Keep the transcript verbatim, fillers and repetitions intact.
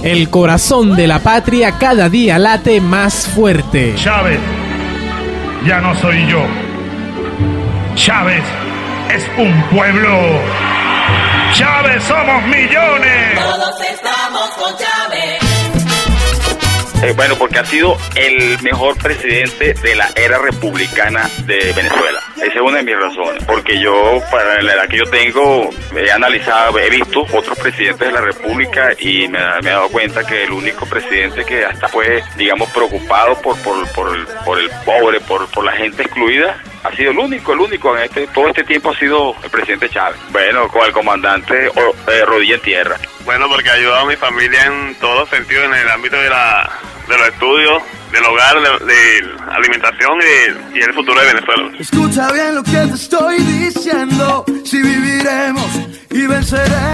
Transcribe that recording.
El corazón de la patria cada día late más fuerte. Chávez ya no soy yo. Chávez es un pueblo. Chávez somos millones. Todos estamos con Chávez. Eh, bueno, porque ha sido el mejor presidente de la era republicana de Venezuela. Esa es una de mis razones. Porque yo, para la edad que yo tengo, he analizado, he visto otros presidentes de la República y me, me he dado cuenta que el único presidente que hasta fue, digamos, preocupado por por, por, el, por el pobre, por, por la gente excluida, ha sido el único, el único en este todo este tiempo ha sido el presidente Chávez. Bueno, con el comandante eh, rodilla en tierra. Bueno, porque ha ayudado a mi familia en todos sentidos, en el ámbito de la de los estudios, del hogar, de, de alimentación y, y el futuro de Venezuela. Escucha bien lo que te estoy diciendo, si viviremos y venceremos.